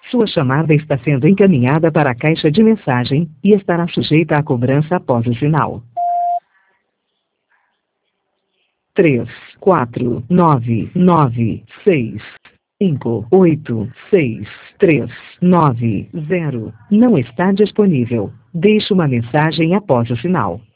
Sua chamada está sendo encaminhada para a caixa de mensagem e estará sujeita à cobrança após o sinal. 34996586390 não está disponível. Deixe uma mensagem após o sinal.